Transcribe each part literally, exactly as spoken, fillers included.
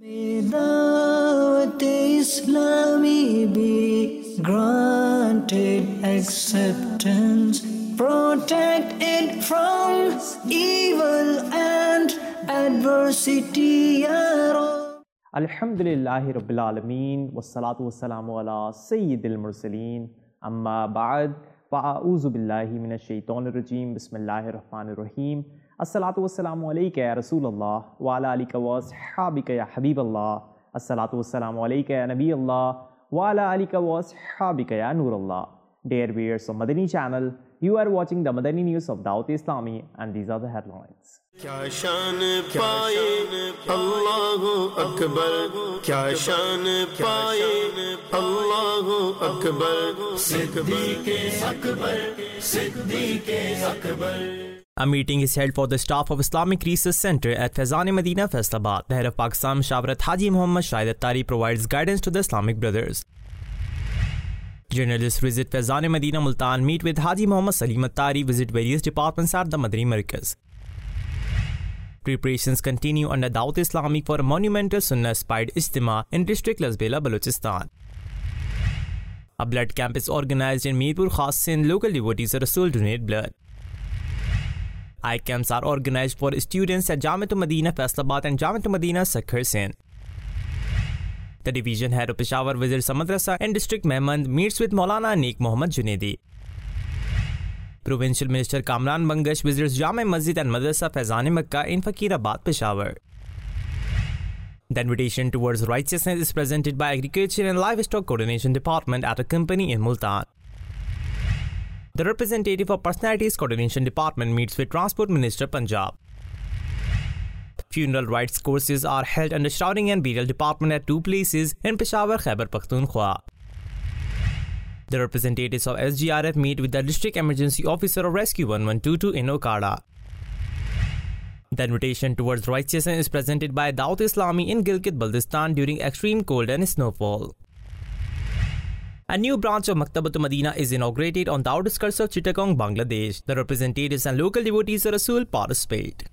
May Dawat Islami be granted acceptance, protect it from evil and adversity, Ya Rabb. Alhamdulillahi Rabbil Alameen, wassalatu wassalamu ala Sayyidil Mursaleen, amma ba'd, fa'a'uzu billahi minash shaitanir rajeem, bismillahir rahmanir rahim. As-salatu wassalamu alayka ya Rasulullah, wa ala alika wa ashabika ya Habiballah. As-salatu wassalamu alayka ya Nabiyallah, wa ala alika wa ashabika ya Nurullah. Dear viewers of Madani channel, you are watching the Madani news of Dawat Islami, and these are the headlines. क्या शान पाए अल्लाहु अकबर, क्या शान पाए अल्लाहु Akbar, सिद्दीक़े Akbar, सिद्दीक़े Akbar. A meeting is held for the staff of Islamic Research Center at Faizan-e-Medina, Faisalabad. The head of Pakistan, Mushawarat Haji Muhammad Shahid Attari, provides guidance to the Islamic brothers. Journalists visit Faizan-e-Medina, Multan, meet with Haji Muhammad Salim Attari, visit various departments at the Madani Markaz. Preparations continue under Dawat Islami for a monumental Sunnah-inspired Ijtima in district Lasbela, Balochistan. A blood camp is organized in Mirpur Khas Sindh. Local devotees of Rasul donate blood. Eye camps are organized for students at Jamiatul Madina, Faisalabad and Jamiatul Madina, Sakhar Sindh. The division head of Peshawar visits a madrasa in district Mehmand, meets with Maulana Neek Muhammad Junaidi. Provincial Minister Kamran Bangash visits Jami Masjid and Madrasa Faizan-e-Makkah in Fakirabad, Peshawar. The invitation towards righteousness is presented by Agriculture and Livestock Coordination Department at a company in Multan. The representative of Personalities Coordination Department meets with Transport Minister Punjab. Funeral rites courses are held under Shrouding and Burial Department at two places in Peshawar, Khyber Pakhtunkhwa. The representatives of S G R F meet with the District Emergency Officer of Rescue one one two two in Okada. The invitation towards righteousness is presented by Dawat Islami in Gilgit, Baltistan during extreme cold and snowfall. A new branch of Maktabatul Madina is inaugurated on the outskirts of Chittagong, Bangladesh. The representatives and local devotees of Rasul participate.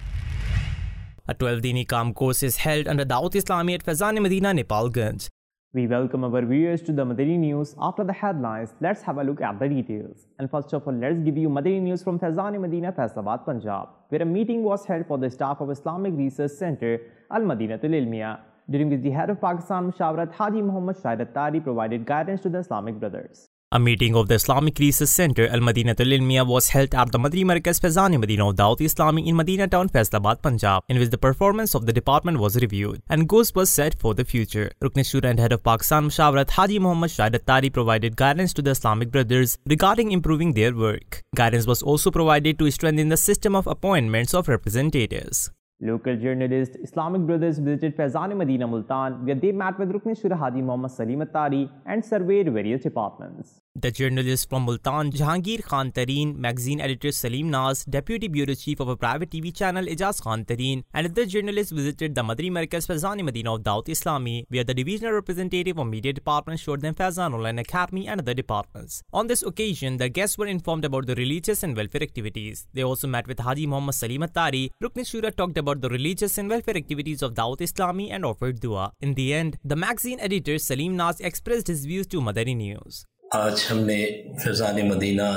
A twelve Dini Kaam course is held under Dawat Islami at Faizan-e-Medina, Nepalganj. We welcome our viewers to the Madani news. After the headlines, let's have a look at the details. And first of all, let's give you Madani news from Faizan-e-Medina, Faisalabad, Punjab, where a meeting was held for the staff of Islamic Research Center, Al-Madinatul Ilmiya, during which the head of Pakistan, Mushawarat Haji Muhammad Shahid Attari, provided guidance to the Islamic brothers. A meeting of the Islamic Research Center, Al-Madinatul Ilmiya, was held at the Madani Markaz Faizan-e-Medina of Dawat Islami in Madina Town, Faisalabad, Punjab, in which the performance of the department was reviewed and goals were set for the future. Rukn Shura and head of Pakistan, Mushawarat Haji Muhammad Shahid Attari, provided guidance to the Islamic brothers regarding improving their work. Guidance was also provided to strengthen the system of appointments of representatives. Local journalists, Islamic brothers visited Faizan-e-Medina, Multan, where they met with Rukn Shura Haji Muhammad Salim Attari and surveyed various departments. The journalists from Multan, Jahangir Khan Tareen, magazine editor Salim Naz, deputy bureau chief of a private T V channel Ijaz Khan Tareen, and other journalists visited the Madani Markaz Faizan-e-Medina of Dawat Islami, where the divisional representative of media department showed them Faizan Online Academy and other departments. On this occasion, the guests were informed about the religious and welfare activities. They also met with Haji Muhammad Salim Attari. Rukn Shura talked about the religious and welfare activities of Dawat Islami and offered dua. In the end, the magazine editor Salim Naz expressed his views to Madani News. आज हमने Faizan Medina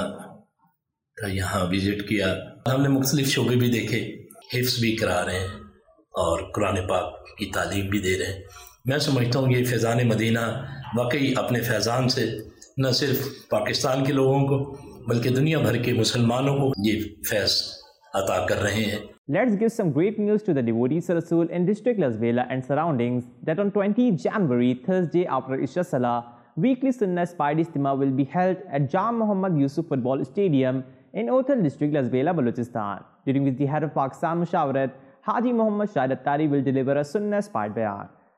का यहाँ visit किया. हमने मुख्तलिफ शोबे भी देखे, हिफ्ज़ भी करा रहे हैं और कुरान पाक की तालीम भी दे रहे हैं. मैं समझता हूँ ये फैज़ान मदीना वाकई अपने फैज़ान से न सिर्फ पाकिस्तान के लोगों को बल्कि दुनिया भर के मुसलमानों को ये फैज़ अता कर रहे हैं. Let's give some great news to the devotees of Rasul in district Lasbela and surroundings that on twentieth January, Thursday after Isha Salah, weekly Sunnah-inspired Ijtima will be held at Jam Muhammad Yusuf Football Stadium in Othal district, Lasbela, Balochistan, during which the head of Pakistan, Mushawarat Haji Muhammad Shahid Attari, will deliver a Sunnah-inspired bayan.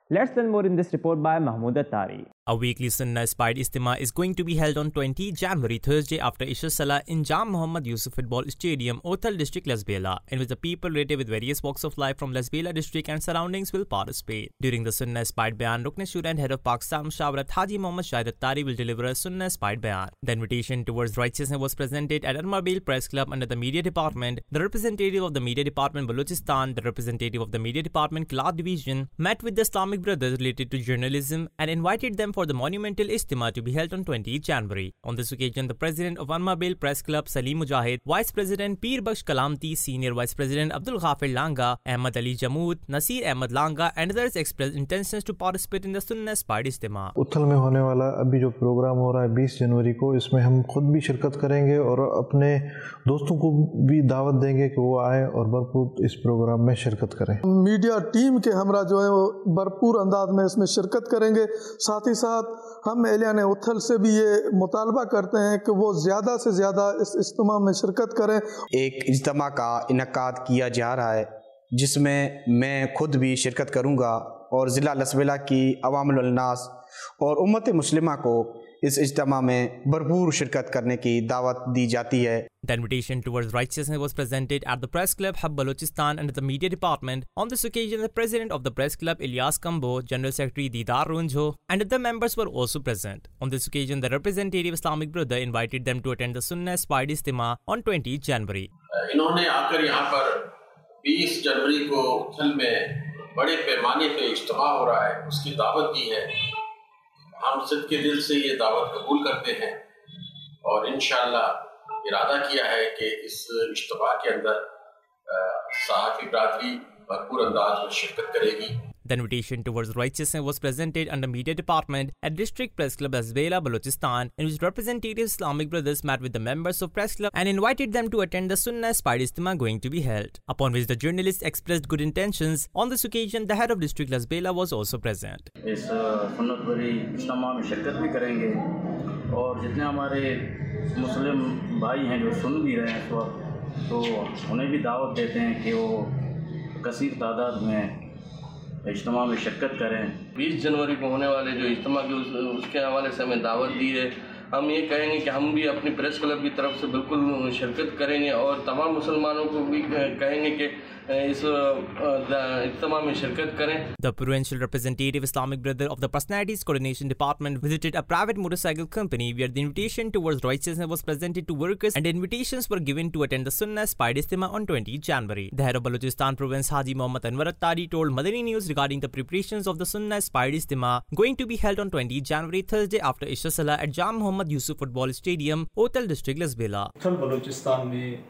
Let's learn more in this report by Mahmoud Attari. A weekly Sunnah Inspired Istima is going to be held on twentieth January, Thursday after Isha Salah in Jam Muhammad Yusuf Football Stadium, Othal District, Lasbela, in which the people related with various walks of life from Lasbela district and surroundings will participate. During the Sunnah Inspired Bayan, Rukn Shura and Head of Pakistan Mushawarat Haji Muhammad Shahid Attari will deliver a Sunnah Inspired Bayan. The invitation towards righteousness was presented at Anmarbil Press Club under the Media Department. The representative of the Media Department Balochistan, the representative of the Media Department Clad Division, met with the Islamic brothers related to journalism and invited them for the monumental Istima to be held on twentieth January. On this occasion, the president of Anmarbil Press Club Salim Mujahid, Vice President Peer Baksh Kalamti, Senior Vice President Abdul Ghafir Langa, Ahmad Ali Jamud, Nasir Ahmad Langa and others expressed intentions to participate in the Sunnah Inspired Istima. उथल में होने वाला अभी जो programme हो रहा है बीस जनवरी को, इसमें हम खुद भी शिरकत करेंगे और अपने दोस्तों को भी दावत देंगे कि वो आए और भरपूर इस प्रोग्राम में शिरकत करें। मीडिया टीम के हमरा जो है वो भरपूर अंदाज में इसमें शिरकत करेंगे। साथ ही साथ हम एहलियान उथल से भी ये मुतालबा करते हैं कि वो ज़्यादा से ज़्यादा इस इज्तिमा में शिरकत करें। एक इज्तिमा का इनकाद किया जा रहा है जिसमें मैं खुद भी शिरकत करूंगा और ज़िला लसबेला की अवामुल अन्नास और उम्मत मुस्लिमा को इस इज्तिमा में भरपूर शिरकत करने की दावत दी जाती है। The invitation towards righteousness was presented at the Press Club Hub Balochistan under the Media Department. On this occasion, the President of the Press Club Ilyas Kambo, General Secretary Didar Runjo and other members were also present. On this occasion, the representative Islamic brother invited them to attend the Sunnah Inspired Istima on twentieth January. इन्होंने आकर यहाँ पर बीस जनवरी को उथल में बड़े पैमाने पे इज्तिमा हो रहा है, उसकी दावत दी है। हम सब के दिल से ये दावत कबूल करते हैं और इंशाअल्लाह इरादा किया है कि इस इज्तिमा के अंदर सहाफ़ी बरादरी भरपूर अंदाज में शिरकत करेगी। The invitation towards righteousness was presented under Media Department at District Press Club Lasbela, Balochistan, in which representative Islamic brothers met with the members of Press Club and invited them to attend the Sunnah Inspired Istima going to be held. Upon which the journalists expressed good intentions. On this occasion, the head of District Lasbela was also present. इस सुन्नत भरी इज्तिमा में शिरकत भी करेंगे और जितने हमारे मुस्लिम भाई हैं जो सुन भी रहे हैं इस वक्त, तो उन्हें भी दावत देते हैं कि वो कसीर तादाद में इज्तिमा में शिरकत करें। बीस जनवरी को होने वाले जो इज्तिमा के उस, उसके हवाले से हमें दावत दी है। हम ये कहेंगे कि हम भी अपनी प्रेस क्लब की तरफ से बिल्कुल शिरकत करेंगे और तमाम मुसलमानों को भी कहेंगे कि इस इज्तिमा में शिरकत करें। The provincial representative Islamic brother of the Personalities Coordination Department visited a private motorcycle company where the invitation towards righteousness was presented to workers and invitations were given to attend the Sunnah Inspired Istima on twentieth January. The head of Balochistan Province Haji Muhammad Anwar Attari told Madani News regarding the preparations of the Sunnah Inspired Istima going to be held on twentieth January, Thursday after Isha Salah at Jam Muhammad Yusuf Football Stadium, Othal District, Lasbela. Balochistan में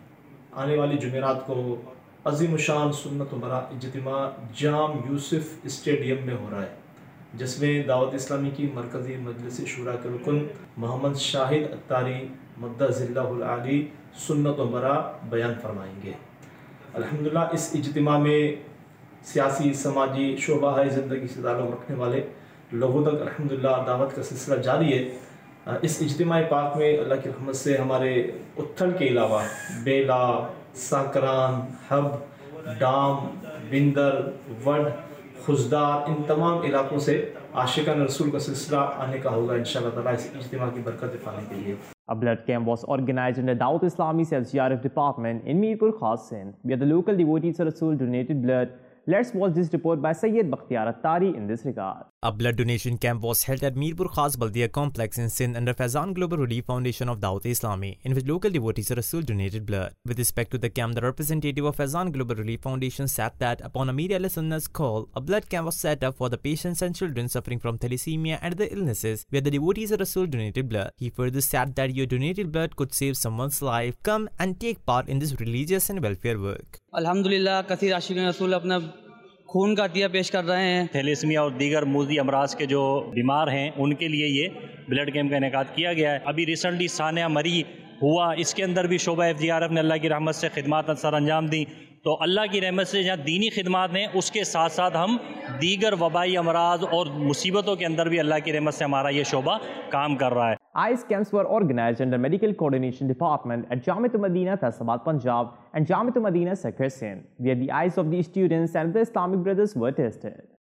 आने वाली जुमेरात को अजीम शान सुन्नत बरा इज्तिमा जाम Yusuf stadium में हो रहा है, जिसमें दावत इस्लामी की मरकज़ी मजलिस शूरा के रुकन मोहम्मद शाहिद अत्तारी मद्दज़िल्लाहुल आली सुन्नत बरा बयान फरमाएंगे। अल्हम्दुलिल्लाह इस इज्तिमा में सियासी समाजी शोबा है ज़िंदगी से ताल्लुक़ रखने वाले लोगों तक अल्हम्दुलिल्लाह दावत का सिलसिला जारी है। इस इज्तिमा पाक में अल्लाह की रहमत से हमारे उथल के अलावा बेला, साकरान, हब, डाम, बिंदर, वड, खुजदार, इन तमाम इलाकों से आशिकान रसूल का सिलसिला आने का होगा इंशाअल्लाह ताला इस इज्तिमा की बरकत पाने के लिए। A blood camp was organized in the Dawat Islami L G R F department in Mirpur Khas Sindh, where the local devotees of Rasul donated blood. Let's watch this report by Sayyid Bakhtiyar Attari in this regard. A blood donation camp was held at Mirpur Khas Baldiya complex in Sindh under Faizan Global Relief Foundation of Dawat Islami, in which local devotees of Rasul donated blood. With respect to the camp, the representative of Faizan Global Relief Foundation said that upon a media listener's call, a blood camp was set up for the patients and children suffering from thalassemia and other illnesses, where the devotees of Rasul donated blood. He further said that your donated blood could save someone's life. Come and take part in this religious and welfare work. Alhamdulillah, kathir आशिक़ान रसूल अपना खून का अतिया पेश कर रहे हैं। Thalassaemia और दीगर मूजी अमराज के जो बीमार हैं उनके लिए ये ब्लड कैंप का इनेकाद किया गया है। अभी रिसेंटली सानिया मरी हुआ, इसके अंदर भी शोबा एफ जी आर एफ ने अल्लाह की रहमत से खिदमात सर अंजाम दी। तो अल्लाह की रहमत से जहाँ दीनी खिदमात हैं उसके साथ साथ हम दीगर वबाई अमराज और मुसीबतों के अंदर भी अल्लाह की रहमत से हमारा ये शोबा काम कर रहा है। Eyes camps were organized under Medical Coordination Department at Jamiat Madina, Faisalabad, Punjab and Jamiat Madina, Sakhar, Sindh, where the eyes of the students and the Islamic brothers were tested.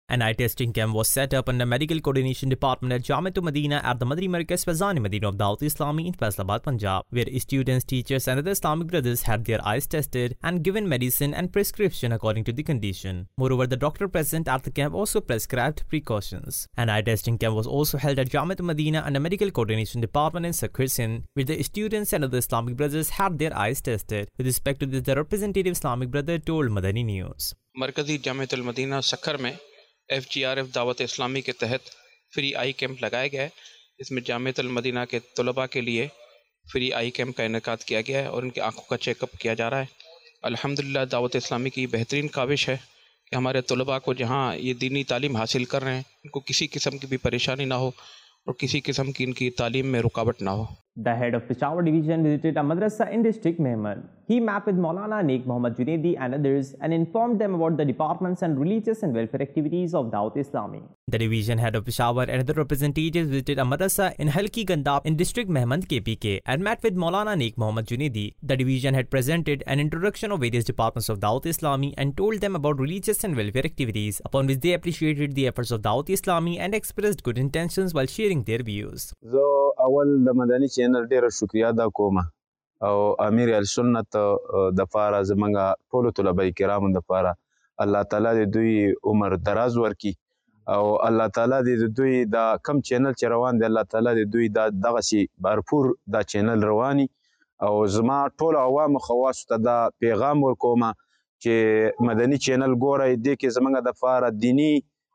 An eye testing camp was set up under Medical Coordination Department at Jamiatul Madina at the Madani Markaz Faizan Madina of Dawat Islami in Faisalabad, Punjab, where students, teachers and other Islamic brothers had their eyes tested and given medicine and prescription according to the condition. Moreover, the doctor present at the camp also prescribed precautions. An eye testing camp was also held at Jamiatul Madina under Medical Coordination Department in Sakhir Sindh, where the students and other Islamic brothers had their eyes tested. With respect to this, the representative Islamic brother told Madani News. मरकज़ी Jamiatul Medina Sukkur में F G R F Dawat Islami के तहत free आई camp लगाया गया है। इसमें Jamiatul Medina के तलबा के लिए फ्री आई कैंप का इनेकाद किया गया है और उनकी आंखों का चेकअप किया जा रहा है। अल्हम्दुलिल्लाह दावत इस्लामी की बेहतरीन काविश है कि हमारे तलबा को जहाँ ये दीनी तालीम हासिल कर रहे हैं उनको किसी किस्म की भी परेशानी ना हो और किसी किस्म की इनकी तालीम में रुकावट ना हो। The head of Peshawar division visited a madrasa in district Mehman. He met with Maulana Naik Muhammad Junaidi and others and informed them about the departments and religious and welfare activities of Dawat Islami. The division head of Peshawar and other representatives visited a madrasa in Halki Gandap in district Mehman K P K and met with Maulana Naik Muhammad Junaidi. The division had presented an introduction of various departments of Dawat Islami and told them about religious and welfare activities, upon which they appreciated the efforts of Dawat Islami and expressed good intentions while sharing their views. So, اول د مدني چینل ډیره شکریا ادا کوم او امیر السنت د فاره زمنګ ټول طلبه کرام د فاره الله تعالی د دوی عمر دراز ورکی او الله تعالی د دوی دا کم چینل چې روان دی الله تعالی د دوی دا دغه شی بھرپور دا چینل رواني او زما ټول عوام خواص ته دا پیغام ورکوم چې مدني چینل ګورای دی کې زمنګ د فاره دینی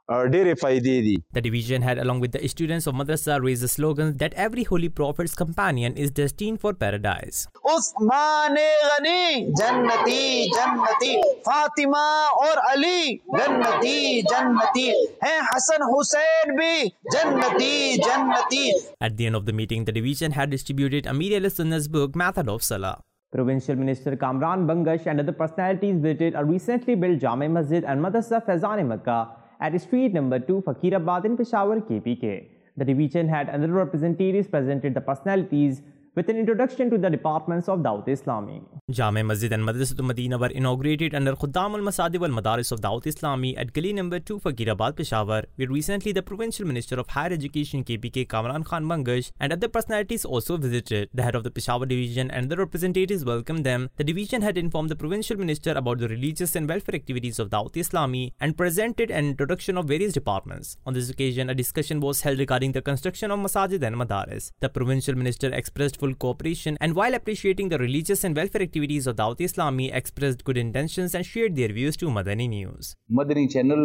The division had, along with the students of madrasa, raised the slogan that every holy prophet's companion is destined for paradise. Usman Ghani, Jannati, Jannati, Fatima or Ali, Jannati, Jannati, hai Hassan Hussain bhi, Jannati, Jannati. At the end of the meeting, the division had distributed Amir al-Sunnah's book, Method of Salah. Provincial Minister Kamran Bangash and other personalities visited a recently built Jami Masjid and Madrasa Faizan Makkah at street number two, Fakirabad in Peshawar, K P K. The division had other representatives presented the personalities with an introduction to the departments of Dawat Islami. Jami Masjid and Madrasatul Madina were inaugurated under Khuddam al-Masajid wal Madaris of Dawat Islami at Gali number two, Fakirabad, Peshawar, where recently the Provincial Minister of Higher Education K P K Kamran Khan Bangash and other personalities also visited. The head of the Peshawar division and the representatives welcomed them. The division had informed the Provincial Minister about the religious and welfare activities of Dawat Islami and presented an introduction of various departments. On this occasion, a discussion was held regarding the construction of Masajid and Madaris. The Provincial Minister expressed full cooperation and, while appreciating the religious and welfare activities of Dawat Islami, expressed good intentions and shared their views to Madani News. Madani channel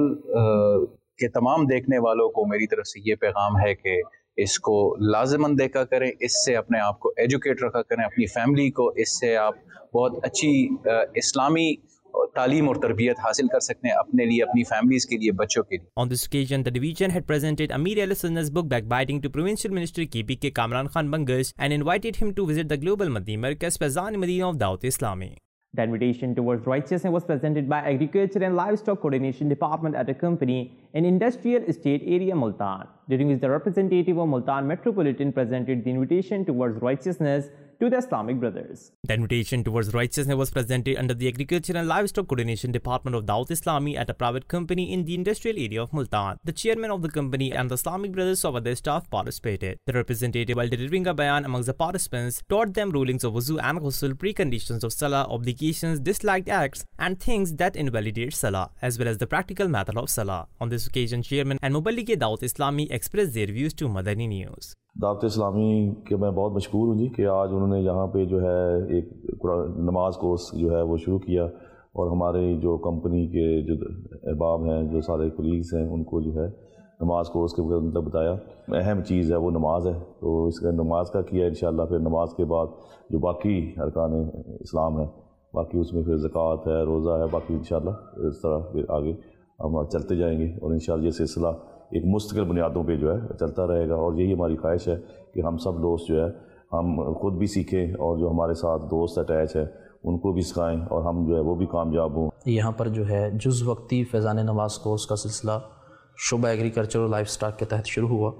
के तमाम देखने वालों को मेरी तरफ से ये पैगाम है कि इसको लाज़िमन देखा करें, इससे अपने आप को एजुकेट रखा करें, अपनी फैमिली को इससे आप बहुत अच्छी इस्लामी तालीम और तरबियत हासिल कर सकते हैं अपने लिए, अपनी फैमिलीज के लिए, बच्चों के लिए. On this occasion, the division had presented Amir al-Sunnah's book Backbiting to Provincial Minister K P K Kamran Khan Bangash and invited him to visit the Global Madani Markaz Faizan Madina of Dawat Islami. The invitation towards righteousness was presented by Agriculture and Livestock Coordination Department at a company in Industrial Estate Area, Multan, during which the representative of Multan Metropolitan presented the invitation towards righteousness to the Islamic brothers. The invitation towards righteousness was presented under the Agriculture and Livestock Coordination Department of Dawat Islami at a private company in the industrial area of Multan. The chairman of the company and the Islamic brothers of other staff participated. The representative, while delivering a bayan amongst the participants, taught them rulings of wuzu and ghusl, preconditions of salah, obligations, disliked acts, and things that invalidate salah, as well as the practical method of salah. On this occasion, chairman and Muballigh Dawat Islami expressed their views to Madani News. Dawat Islami के मैं बहुत मशकूर हूँ जी कि आज उन्होंने यहाँ पे जो है एक नमाज कोर्स जो है वो शुरू किया और हमारे जो कंपनी के जो अहबाब हैं, जो सारे कलीग्स हैं, उनको जो है नमाज कोर्स के मतलब बताया। अहम चीज़ है वो नमाज है, तो इसका नमाज का किया इंशाअल्लाह। फिर नमाज के बाद जो बाकी अरकान इस्लाम है, बाकी उसमें फिर ज़कात है, रोज़ा है, बाकी इंशाअल्लाह इस तरह फिर आगे हम चलते जाएंगे और इंशाअल्लाह ये सिलसिला एक मुस्तकिल बुनियादों पे जो है चलता रहेगा। और यही हमारी ख्वाहिश है कि हम सब दोस्त जो है हम खुद भी सीखें और जो हमारे साथ दोस्त अटैच है उनको भी सिखाएं और हम जो है वो भी कामयाब हों। यहाँ पर जो है जुज़ वक्ती फैज़ान नमाज कोर्स का सिलसिला शुबा एग्रीकल्चर और लाइफ स्टॉक के तहत शुरू हुआ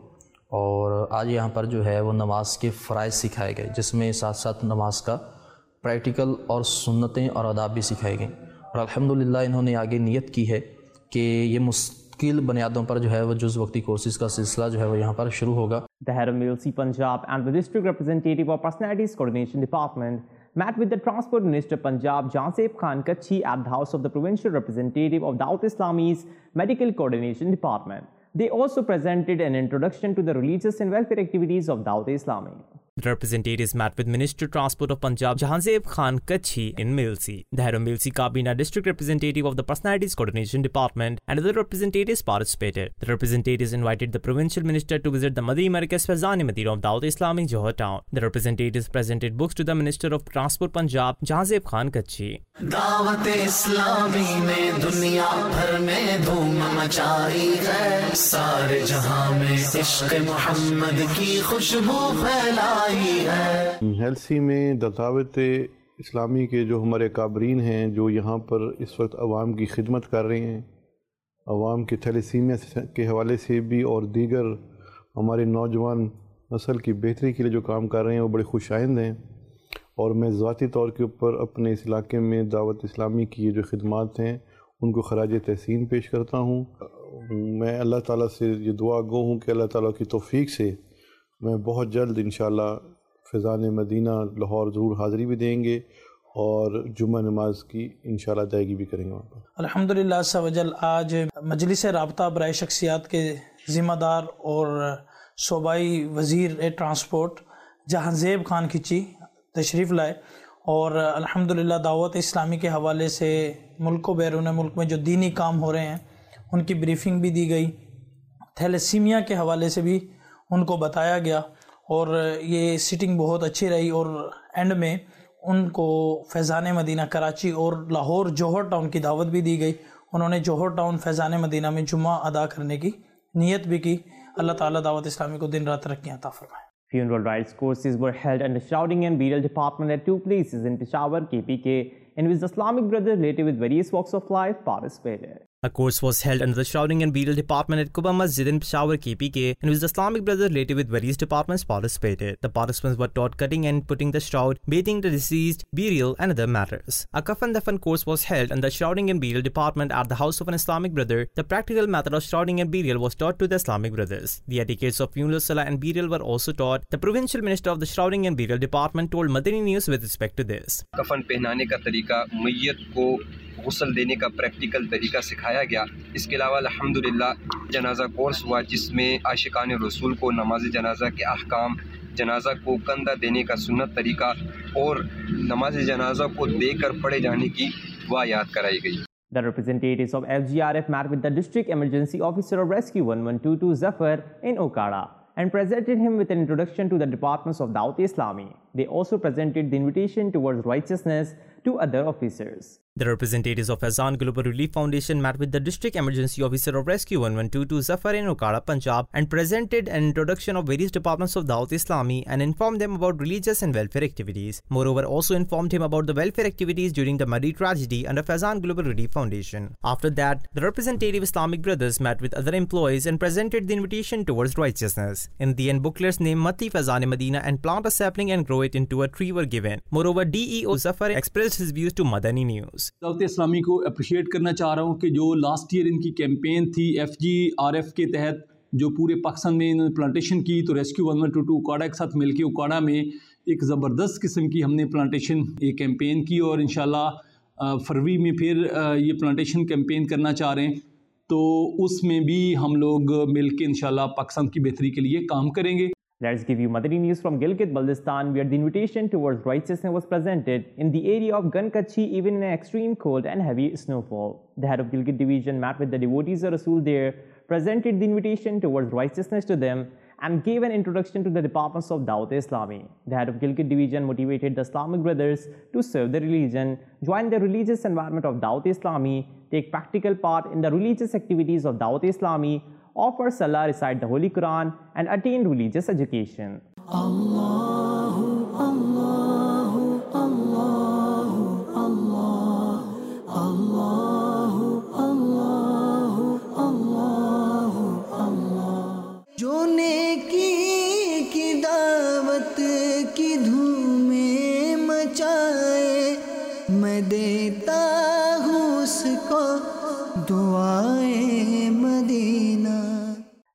और आज यहाँ पर जो है वो नमाज के फ़राइज़ सिखाए गए, जिसमें साथ साथ नमाज का प्रैक्टिकल और सुन्नतें और आदाब भी सिखाए गए। और अल्हम्दुलिल्लाह इन्होंने आगे नियत की है कि ये मुश्किल बुनियादों पर जो है वो जुज़ वक्ती कोर्सेज़ का सिलसिला जो है वो यहाँ पर शुरू होगा। The head of M I L C Punjab and the district representative of Personalities Coordination Department met with the Transport Minister Punjab Jhanzeb Khan Kachhi at the house of the provincial representative of Dawat Islami's Medical Coordination Department. They also presented an introduction to the religious and welfare activities of Dawat Islami. The representatives met with Minister of Transport of Punjab Jhanzeb Khan Kachhi in M I L C. The head of M I L C Kabina district representative of the Personalities Coordination Department and other representatives participated. The representatives invited the provincial minister to visit the Madani Markaz Faizan Madina of Dawat Islami Johor town. The representatives presented books to the Minister of Transport Punjab Jhanzeb Khan Kachhi. Dawat Islami ने दुनिया भर में धूम मचाई है, सारे जहां में इश्क मोहम्मद की खुशबू फैलाई है। एलसी में दावत इस्लामी के जो हमारे काबरीन हैं जो यहाँ पर इस वक्त आवाम की खिदमत कर रहे हैं, आवाम के थैलेसीमिया के हवाले से भी और दीगर हमारे नौजवान नस्ल की बेहतरी के लिए जो काम कर रहे हैं वो बड़े खुशाइंद हैं। और मैं ज़ाती तौर के ऊपर अपने इस इलाके में दावत इस्लामी की ये जो खिदमात हैं उनको खराज तहसीन पेश करता हूँ। मैं अल्लाह ताला से ये दुआ गो हूँ कि अल्लाह ताला की तौफीक से मैं बहुत जल्द इंशाअल्लाह फ़ैज़ान मदीना लाहौर ज़रूर हाज़िरी भी देंगे और जुम्मा नमाज की इंशाअल्लाह अदायगी भी करेंगे वहाँ पर। अल्हम्दुलिल्लाह सवजल आज मजलिस राबता बराए शख्सियात के ज़िम्मेदार और सूबाई वज़ीर ट्रांसपोर्ट जहांज़ेब खान खिची तशरीफ़ लाए और अल्हम्दुलिल्लाह दावत इस्लामी के हवाले से मुल्क व बैरून मुल्क में जो दीनी काम हो रहे हैं उनकी ब्रीफिंग भी दी गई। थैलेसीमिया के हवाले से भी उनको बताया गया और ये सिटिंग बहुत अच्छी रही और एंड में उनको फैज़ान मदीना कराची और लाहौर जौहर टाउन की दावत भी दी गई। उन्होंने जौहर टाउन फैज़ान मदीना में जुम्मा अदा करने की नीयत भी की। अल्लाह ताला दावत इस्लामी को दिन रात तरक्कियां अता फरमाए। Funeral rites courses were held under Shrouding and Burial Department at two places in Peshawar, K P K, in which the Islamic Brothers related with various walks of life participated. A course was held under the Shrouding and Burial Department at Quba Masjid in Peshawar, K P K, in which the Islamic Brothers related with various departments participated. The participants were taught cutting and putting the shroud, bathing the deceased, burial and other matters. A Kafan Dafan course was held under the Shrouding and Burial Department at the house of an Islamic brother. The practical method of shrouding and burial was taught to the Islamic brothers. The etiquettes of funeral, salah and burial were also taught. The Provincial Minister of the Shrouding and Burial Department told Madani News with respect to this. कफन पहनाने का तरीका, मैयत को गुस्ल देने का practical तरीका सिखाया गया। इसके अलावा अल्हम्दुलिल्लाह जनाजा कोर्स हुआ जिसमें आशिकान रसूल को नमाज जनाजा के अहकाम, जनाजा को कंधा देने का सुन्नत तरीका और नमाज जनाजा को देकर पढ़े जाने की दुआ याद कराई गई। The representatives of F G R F met with the District Emergency Officer of Rescue one one two two Zafar in Okada and presented him with an introduction to the departments of Dawat Islami. They also presented the invitation towards righteousness to other officers. The representatives of Azan Global Relief Foundation met with the District Emergency Officer of Rescue one one two two Zafar in Okada, Punjab and presented an introduction of various departments of Dawat Islami and informed them about religious and welfare activities. Moreover, also informed him about the welfare activities during the Madi tragedy under Azan Global Relief Foundation. After that, the representative Islamic brothers met with other employees and presented the invitation towards righteousness. In the end, booklets named Mati Fazan Madina and Plant a Sapling and Grow It into a Tree were given. Moreover, D E O Zafar expressed his views to Madani News. Dawat Islami को appreciate करना चाह रहा हूँ कि जो last year इनकी campaign थी F G R F के तहत जो पूरे पाकिस्तान में इन्होंने प्लांटेशन की, तो rescue one one two two उकाड़ा के साथ मिलके उकाड़ा में एक ज़बरदस्त किस्म की हमने प्लांटेशन ये कैंपेन की और इंशाल्लाह फरवरी में फिर ये प्लांटेशन कैंपेन करना चाह रहे हैं, तो उसमें भी हम लोग मिलके इंशाल्लाह पाकिस्तान की बेहतरी के लिए काम करेंगे। Let's give you Madani news from Gilgit Baltistan, where the invitation towards righteousness was presented in the area of Gankachi even in an extreme cold and heavy snowfall. The head of Gilgit division met with the devotees of Rasul there, presented the invitation towards righteousness to them and gave an introduction to the departments of Dawat Islami. The head of Gilgit division motivated the Islamic brothers to serve the religion, join the religious environment of Dawat Islami, take practical part in the religious activities of Dawat Islami, offer salah, recite the Holy Quran and attain religious education. Allahu, Allahu, Allahu, Allahu, Allahu, Allahu, Allahu, Allah. जो नेकी की दावत की धूमें मचाए, मैं देता हूँ उसको दुआएं मदी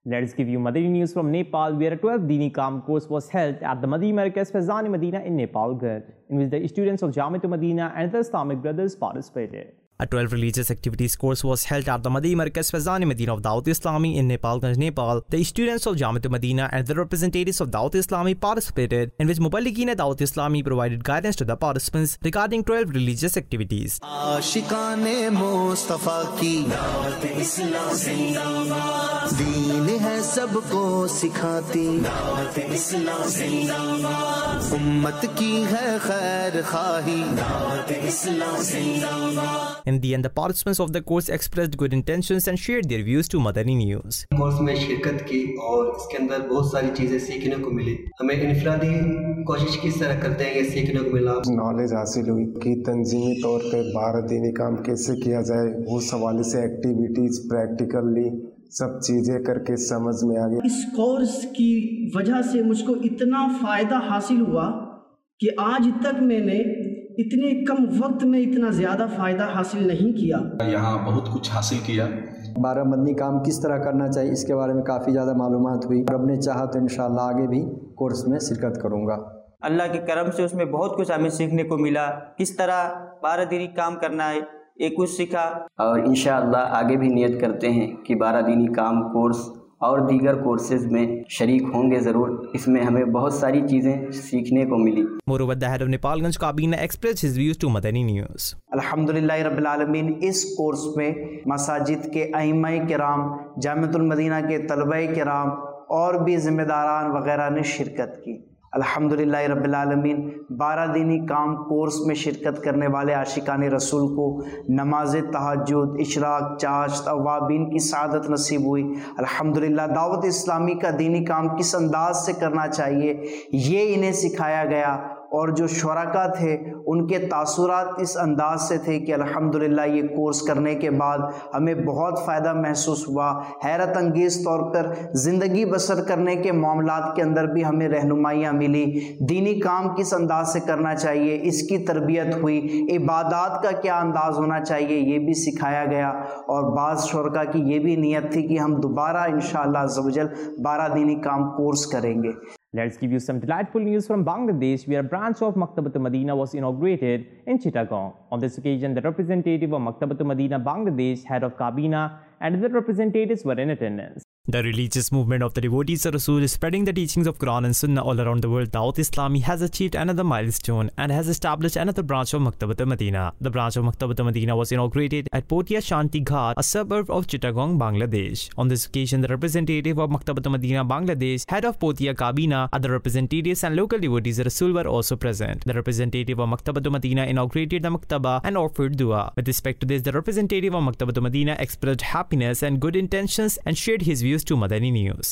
Let's give you Madani news from Nepal, where a twelfth Dini Kam course was held at the Madani Markaz Faizan Medina in Nepalganj, in which the students of Jamiat Medina and the Islamic Brothers participated. A twelve religious activities course was held at the Madani Markaz Faizan Medina of Dawat Islami in Nepalganj, Nepal. The students of Jamiat Medina and the representatives of Dawat Islami participated, in which Muballighin Dawat Islami provided guidance to the participants regarding twelve religious activities. आशिकाने Mustafa की दावत इस्लाम जिंदाबाद, दीन है सबको सिखाती दावत इस्लाम जिंदाबाद, उम्मत की है खैर खाही दावत इस्लाम जिंदाबाद. In the end, the participants of the course expressed good intentions and shared their views to Madani News. Course में शिरकत की और इसके अंदर बहुत सारी चीज़ें सीखने को मिली. हमें इनफरादी कोशिश किस तरह करते हैं ये सीखने को मिला. नॉलेज हासिल हुई कि तंजीमी तौर पे बारह दीनी काम कैसे किया जाए, उस हवाले से एक्टिविटीज़ प्रैक्टिकली सब चीज़ें करके समझ में आ गई. इस कोर्स की वजह से मुझको इतना फ़ायदा हासिल हुआ कि आज तक मैंने इतने कम वक्त में इतना ज़्यादा फ़ायदा हासिल नहीं किया. यहाँ बहुत कुछ हासिल किया. बारह मदनी काम किस तरह करना चाहिए इसके बारे में काफ़ी ज़्यादा मालूमात हुई. रब ने चाहा तो इंशाअल्लाह आगे भी कोर्स में शिरकत करूँगा. अल्लाह के करम से उसमें बहुत कुछ हमें सीखने को मिला. किस तरह बारह दीनी काम करना है ये कुछ सीखा. और इंशाअल्लाह आगे भी नियत करते हैं कि बारह दीनी काम कोर्स और दीगर कोर्सेज में शरीक होंगे ज़रूर. इसमें हमें बहुत सारी चीज़ें सीखने को मिली. Moreover, the head of Nepalganj Kabina expressed his views to Madani News. अल्हम्दुलिल्लाह रब्बिल आलमीन, इस कोर्स में मसाजिद के अइम्मा किराम, जामिअतुल मदीना के तलबा किराम और भी ज़िम्मेदारान वगैरह ने शिरकत की. अल्हम्दुलिल्लाह रब्बिल आलमीन, बारह दीनी काम कोर्स में शिरकत करने वाले आशिकान रसूल को नमाज तहज्जुद, इशराक, चाश्त, अवाबीन की सादत नसीब हुई. अल्हम्दुलिल्लाह दावत इस्लामी का दीनी काम किस अंदाज से करना चाहिए ये इन्हें सिखाया गया. और जो शुरका थे उनके तासुरात इस अंदाज से थे कि अल्हम्दुलिल्लाह ये कोर्स करने के बाद हमें बहुत फ़ायदा महसूस हुआ. हैरत अंगेज़ तौर पर ज़िंदगी बसर करने के मामलात के अंदर भी हमें रहनुमाइयाँ मिली. दीनी काम किस अंदाज से करना चाहिए इसकी तरबियत हुई. इबादत का क्या अंदाज़ होना चाहिए ये भी सिखाया गया. और बाज़ शुरका की ये भी नीयत थी कि हम दोबारा इंशाअल्लाह अज़्ज़ व जल बारह दीनी काम कोर्स करेंगे. Let's give you some delightful news from Bangladesh, where a branch of Maktabat Medina was inaugurated in Chittagong. On this occasion, the representative of Maktabat Medina Bangladesh, head of Kabina, and other representatives were in attendance. The religious movement of the devotees of Rasul is spreading the teachings of Quran and Sunnah all around the world. Dawat Islami has achieved another milestone and has established another branch of Maktabat Medina. The branch of Maktabat Medina was inaugurated at Potia Shanti Ghat, a suburb of Chittagong, Bangladesh. On this occasion, the representative of Maktabat Medina Bangladesh, head of Potia Kabina, other representatives and local devotees of Rasul were also present. The representative of Maktabat Medina inaugurated the Maktaba and offered dua. With respect to this, the representative of Maktabat Medina expressed happiness and good intentions and shared his views to Madani News.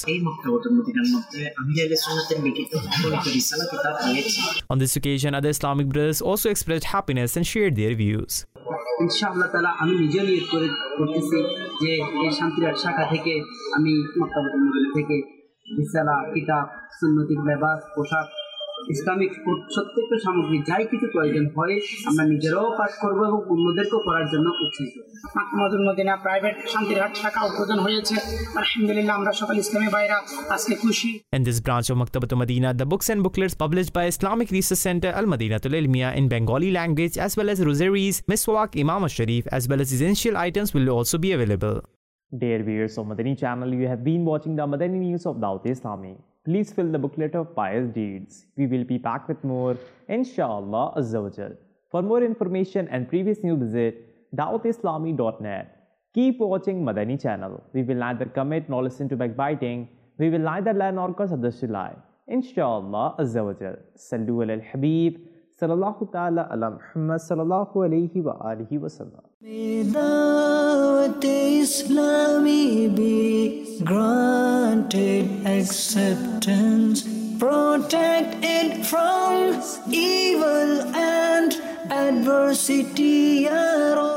On this occasion, other Islamic brothers also expressed happiness and shared their views. ইনশাআল্লাহ তাআলা আমি নিজে নিয়ত করে করতেছি যে এই শান্তির শাখা থেকে আমি মক্তবাতুল মদিনা থেকে বিসালা কিতাব সুন্নতি লেবাস পোশাক ইসলামিক প্রত্যেকটা সামগ্রী যাই কিছু প্রয়োজন হয় আমরা নিজেরাও পাঠ করব এবং অন্যদেরকেও করার জন্য উৎসাহিত. মক্তবাতুল মদিনা প্রাইভেট শান্তিরহাট শাখা উদ্বোধন হয়েছে. আলহামদুলিল্লাহ আমরা সকল ইসলামী ভাইরা আজকে খুশি. In this branch of Maktabat Medina, the books and booklets published by Islamic Research Center Al Madinatul Ilmiya in Bengali language, as well as rosaries, miswak, Imam Sharif, as well as essential items will also be available. Dear viewers of Madani channel, you have been watching the Madani news of Dawat Islami. Please fill the booklet of pious deeds. We will be back with more, inshallah azza wa jal. For more information and previous news, visit dawat islami dot net. Keep watching Madani channel. We will neither commit nor listen to backbiting. We will neither lie nor cause others to lie. Inshallah azza wa jal. Sallu ala al-Habib. Sallallahu ta'ala ala Muhammad sallallahu alayhi wa alihi wa sallam. May Dawat Islami be granted acceptance. Protect it from evil and adversity, Ya Rabb.